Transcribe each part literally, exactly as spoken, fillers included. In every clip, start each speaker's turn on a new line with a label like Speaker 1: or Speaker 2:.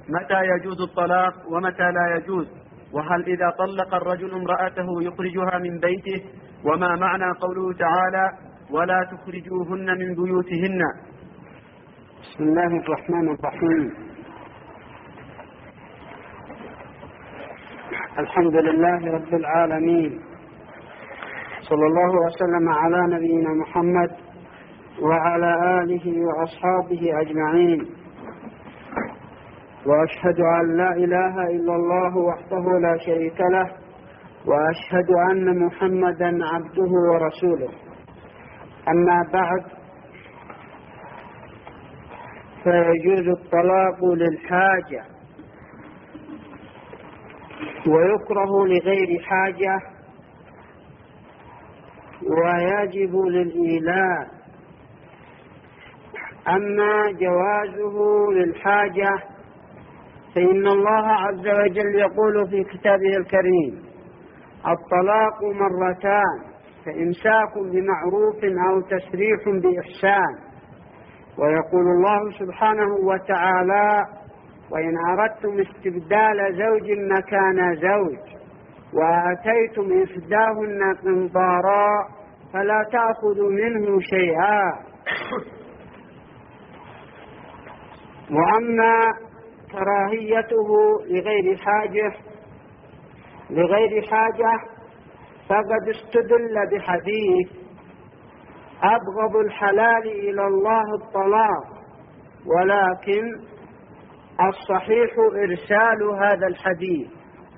Speaker 1: متى يجوز الطلاق ومتى لا يجوز؟ وهل إذا طلق الرجل امرأته يخرجها من بيته؟ وما معنى قوله تعالى ولا تخرجوهن من بيوتهن؟
Speaker 2: بسم الله الرحمن الرحيم. الحمد لله رب العالمين، صلى الله وسلم على نبينا محمد وعلى آله وأصحابه أجمعين، وأشهد أن لا إله إلا الله وحده لا شريك له، وأشهد أن محمدا عبده ورسوله. أما بعد، فيجوز الطلاق للحاجة ويكره لغير حاجة ويجب للإيلاء. أما جوازه للحاجة فإن الله عز وجل يقول في كتابه الكريم: الطلاق مرتان، فإمساك بمعروف أو تسريح بإحسان. ويقول الله سبحانه وتعالى: وإن أردتم استبدال زوج مكان زوج وآتيتم إحداهن قنطارا فلا تأخذوا منه شيئا. وأما كراهيته لغير حاجة لغير حاجة فقد استدل بحديث: أبغض الحلال إلى الله الطلاق، ولكن الصحيح إرسال هذا الحديث.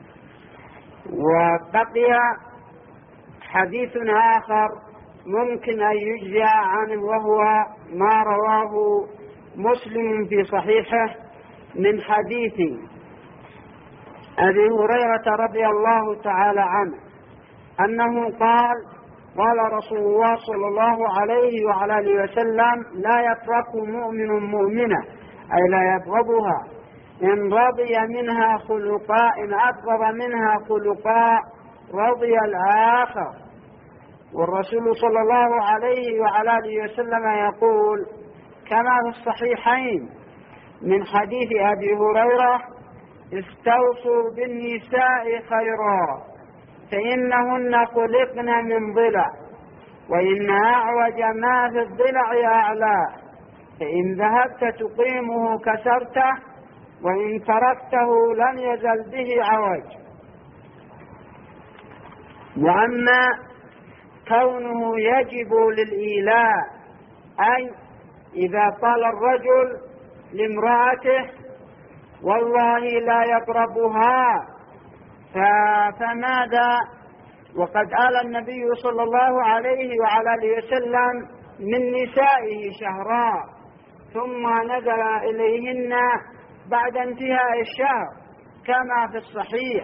Speaker 2: وبقي حديث آخر ممكن أن يجزى عنه، وهو ما رواه مسلم في صحيحه من حديث أبي هريرة رضي الله تعالى عنه أنه قال: قال رسول الله صلى الله عليه وعلى آله وسلم: لا يفرق مؤمن مؤمنة، أي لا يبغضها، إن رضي منها خلقا، إن أبغض منها خلقا رضي الآخر. والرسول صلى الله عليه وعلى آله وسلم يقول كما في الصحيحين من حديث أبي هريرة: استوصوا بالنساء خيرا فإنهن خلقن من ضلع، وإن أعوج ما في الضلع أعلاه، فإن ذهبت تقيمه كسرته، وإن تركته لم يزل به عوج. وأما كونه يجب للإيلاء، أي إذا قال الرجل لامرأته: والله لا يقربها، فماذا؟ وقد قال النبي صلى الله عليه وعلى آله وسلم: من نسائه شهرا، ثم نزل إليهن بعد انتهاء الشهر كما في الصحيح.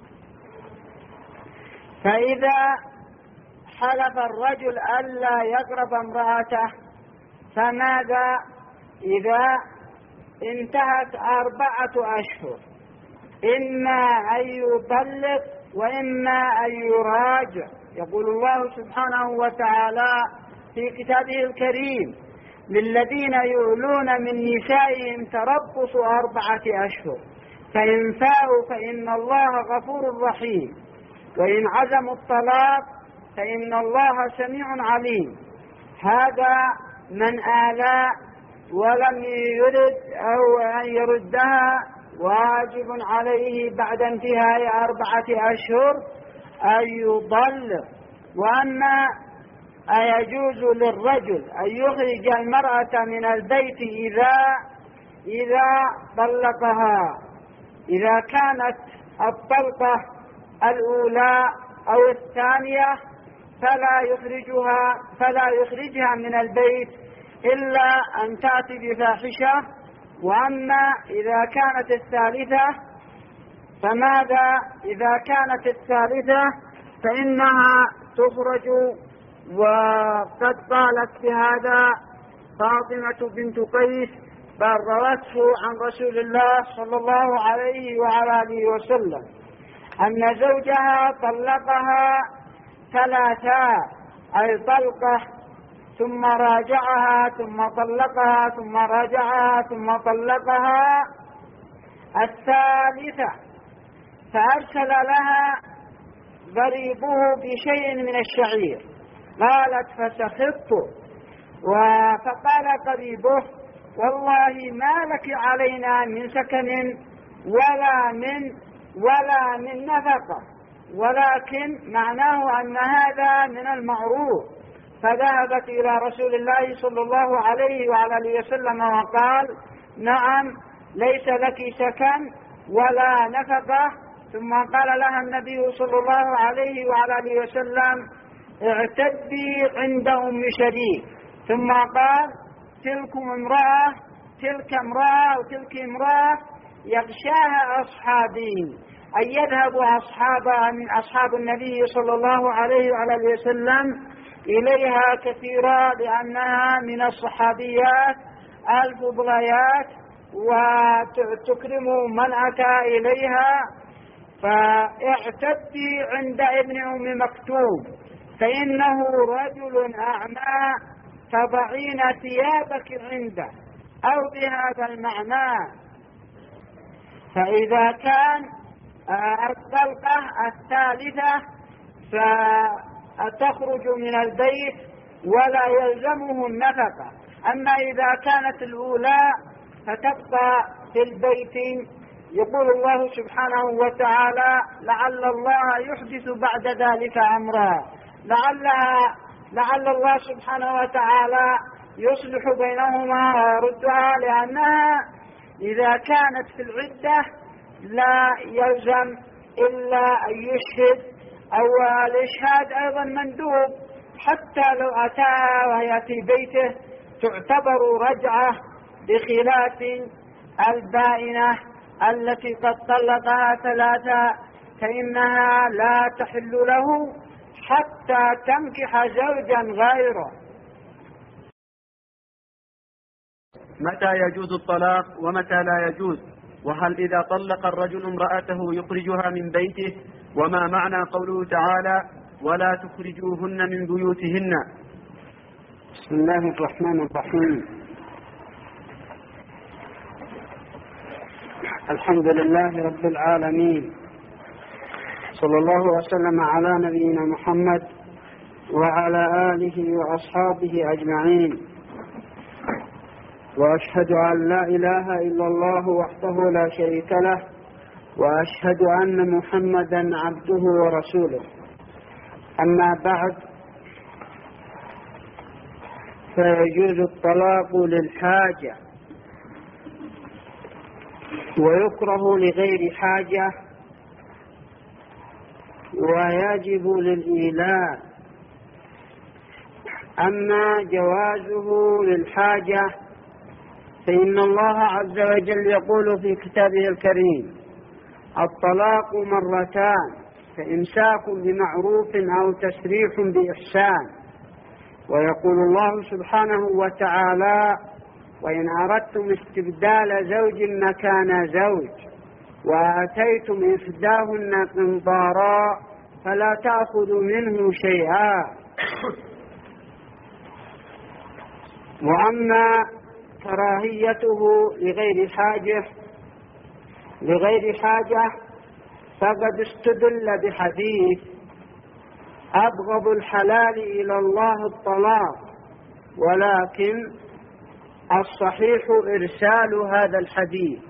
Speaker 2: فإذا حلف الرجل ألا يقرب امرأته، فماذا إذا انتهت أربعة أشهر؟ إما أن يطلق وإما أن يراجع. يقول الله سبحانه وتعالى في كتابه الكريم: للذين يؤلون من نسائهم تربص أربعة أشهر، فإن فاءوا فإن الله غفور رحيم، وإن عزموا الطلاق فإن الله سميع عليم. هذا من آلاء ولم يرد أو أن يردها واجب عليه بعد انتهاء أربعة أشهر أن يضل. وأما أيجوز للرجل أن يخرج المرأة من البيت إذا إذا طلقها؟ إذا كانت الطلقة الأولى أو الثانية فلا يخرجها فلا يخرجها من البيت إلا أن تأتي بفاحشة. وأما إذا كانت الثالثة فماذا؟ إذا كانت الثالثة فإنها تخرج. وقد قالت بهذا فاطمة بنت قيس، بل روته عن رسول الله صلى الله عليه وعلى آله وسلم أن زوجها طلقها ثلاثا، أي طلقة ثم راجعها ثم طلقها ثم راجعها ثم طلقها، الثالثة فأرسل لها ضريبه بشيء من الشعير، قالت فسخطت، فقال قريبه والله ما لك علينا من سكن ولا من ولا من نفقة، ولكن معناه أن هذا من المعروف. فذهبت إلى رسول الله صلى الله عليه وعلى آله وسلم وقال نعم ليس لك سكن ولا نفقة. ثم قال لها النبي صلى الله عليه وعلى آله وسلم اعتدي عند أم شريك. ثم قال تلكم امرأة تلك امرأة وتلك امرأة يغشاها أصحابي، أن يذهب أصحاب أصحاب النبي صلى الله عليه وعلى آله وسلم إليها كثيرا، لأنها من الصحابيات الفضليات وتكرم من أتى إليها. فاعتدي عند ابن أم مكتوم فإنه رجل أعمى تضعين ثيابك عنده، أو بهذا المعنى. فإذا كان الطلقة الثالثة فتخرج من البيت ولا يلزمه النفقة، أما إذا كانت الأولى فتبقى في البيت. يقول الله سبحانه وتعالى لعل الله يحدث بعد ذلك أمرا، لعلها لعل الله سبحانه وتعالى يصلح بينهما ويردها، لأنها إذا كانت في العدة لا يلزم إلا أن يشهد، أو الإشهاد أيضا مندوب حتى لو أتاها وهي في بيته تعتبر رجعة، بخلاف البائنة التي قد طلقها ثلاثة فإنها لا تحل له حتى تنكح زوجا غيره.
Speaker 1: متى يجوز الطلاق ومتى لا يجوز؟ وهل إذا طلق الرجل امرأته يخرجها من بيته؟ وما معنى قوله تعالى ولا تخرجوهن من بيوتهن؟
Speaker 2: بسم الله الرحمن الرحيم. الحمد لله رب العالمين، صلى الله وسلم على نبينا محمد وعلى آله وأصحابه أجمعين، وأشهد أن لا إله إلا الله وحده لا شريك له، وأشهد أن محمدا عبده ورسوله. أما بعد، فيجوز الطلاق للحاجة ويكره لغير حاجة، ويجب للإيلاء. أما جوازه للحاجة فإن الله عز وجل يقول في كتابه الكريم الطلاق مرتان، فإمساك بمعروف أو تسريح بإحسان. ويقول الله سبحانه وتعالى وإن أردتم استبدال زوج مكان زوج وآتيتم إحداهن قنطارا فلا تأخذوا منه شيئا. وأما كراهيته لغير حاجة لغير حاجة فقد استدل بحديث أبغض الحلال إلى الله الطلاق، ولكن الصحيح إرسال هذا الحديث.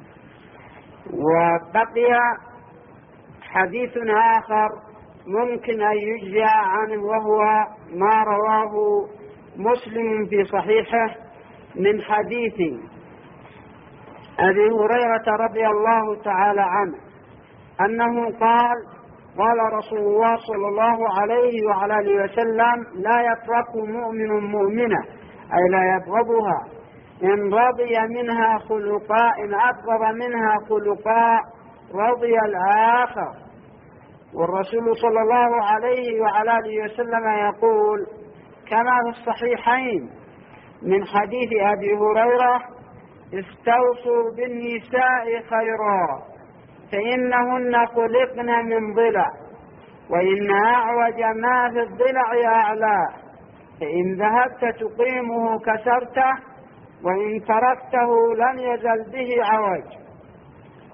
Speaker 2: وبقي حديث آخر ممكن أن يجزى عنه، وهو ما رواه مسلم في صحيحه من حديث أبي هريرة رضي الله تعالى عنه أنه قال قال رسول الله صلى الله عليه وعلى آله وسلم لا يفرق مؤمن مؤمنة، أي لا يبغضها، إن رضي منها خلقا إن أبغض منها خلقا رضي الآخر. والرسول صلى الله عليه وعلى آله وسلم يقول كما في الصحيحين من حديث أبي هريرة استوصوا بالنساء خيرا فإنهن خلقن من ضلع، وإن أعوج ما في الضلع أعلاه، فإن ذهبت تقيمه كسرته، وإن تركته لم يزل به عوج.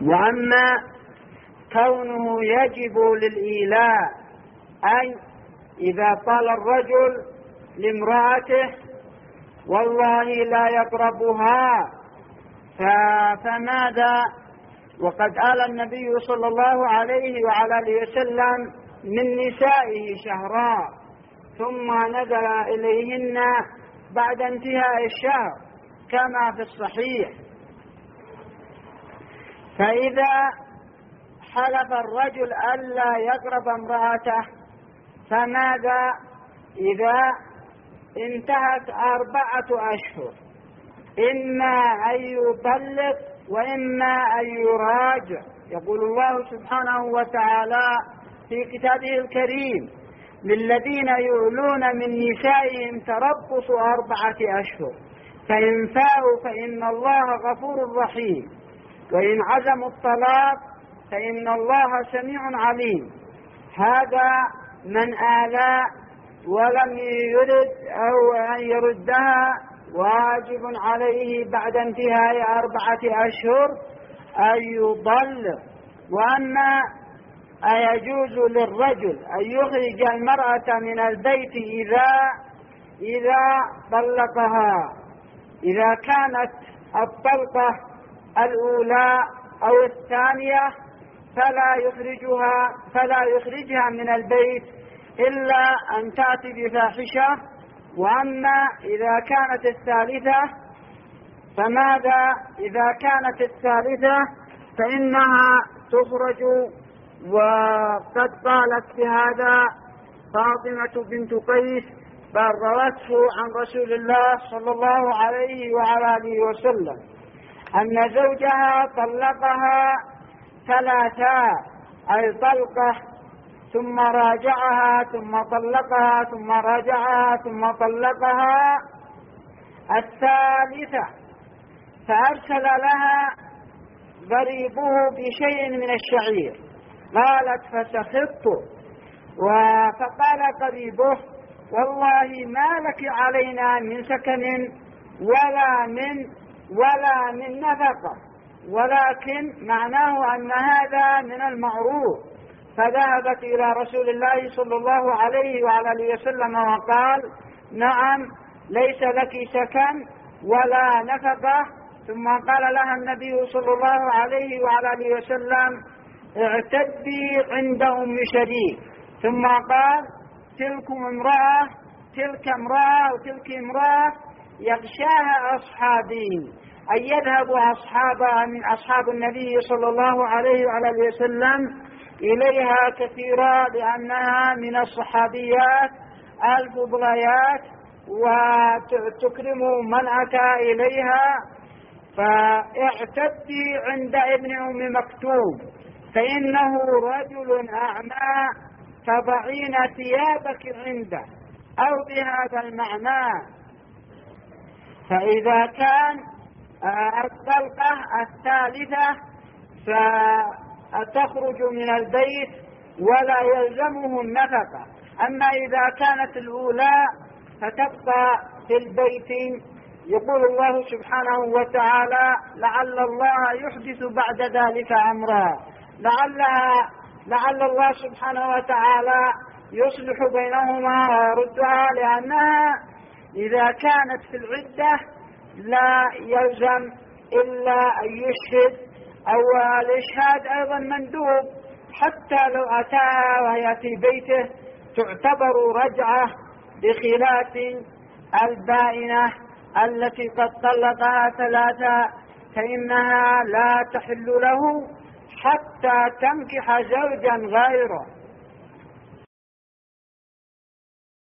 Speaker 2: وأما كونه يجب للإيلاء أي إذا قال الرجل لامرأته والله لا يقربها فماذا؟ وقد قال النبي صلى الله عليه وعلى آله وسلم من نسائه شهرا ثم نزل إليهن بعد انتهاء الشهر كما في الصحيح. فإذا حلف الرجل ألا يقرب امرأته فماذا؟ إذا انتهت أربعة أشهر إما أن يطلق وإما أن يراجع. يقول الله سبحانه وتعالى في كتابه الكريم للذين يؤلون من نسائهم تربص أربعة أشهر فإن فاءوا فإن الله غفور رحيم وإن عزموا الطلاق فإن الله سميع عليم. هذا من آلى ولم يرد أو أن يردها واجب عليه بعد انتهاء أربعة أشهر أن يضل. وأما أيجوز للرجل أن يخرج المرأة من البيت إذا إذا طلقها؟ إذا كانت الطلقة الأولى أو الثانية فلا يخرجها فلا يخرجها من البيت إلا أن تأتي بفاحشة. وأما إذا كانت الثالثة فماذا؟ إذا كانت الثالثة فإنها تخرج. وقد قالت بهذا فاطمة بنت قيس بل روته عن رسول الله صلى الله عليه وعلى آله وسلم أن زوجها طلقها ثلاثا أي طلقة ثم راجعها ثم طلقها ثم راجعها ثم طلقها الثالثة فأرسل لها غريبه بشيء من الشعير قالت فسخطت. فقال قريبه والله ما لك علينا من سكن ولا من ولا من نفقة ولكن معناه أن هذا من المعروف. فذهبت إلى رسول الله صلى الله عليه وعلى آله وسلم وقال نعم ليس لك سكن ولا نفقة. ثم قال لها النبي صلى الله عليه وعلى آله وسلم اعتدي عند أم شريك. ثم قال تلكم امرأة تلك امرأة وتلك امرأة يغشاها أصحابي أن يذهب أصحاب من أصحاب النبي صلى الله عليه وعلى آله وسلم إليها كثيرا لأنها من الصحابيات الفضليات وتكرم من أتى إليها. فاعتدي عند ابن أم مكتوم فإنه رجل أعمى فضعين ثيابك عنده أو بهذا المعنى. فإذا كان الطلقة الثالثة فتخرج من البيت ولا يلزمه النفقة. أما إذا كانت الأولى فتبقى في البيت. يقول الله سبحانه وتعالى لعل الله يحدث بعد ذلك أمرا. لعلها لعل الله سبحانه وتعالى يصلح بينهما ويردها لأنها إذا كانت في العدة لا يلزم إلا أن يشهد أو الإشهاد أيضا مندوب حتى لو أتاها وهي في بيته تعتبر رجعة بخلاف البائنة التي قد طلقها ثلاثة فإنها لا تحل له حتى تنكح زوجا غيره.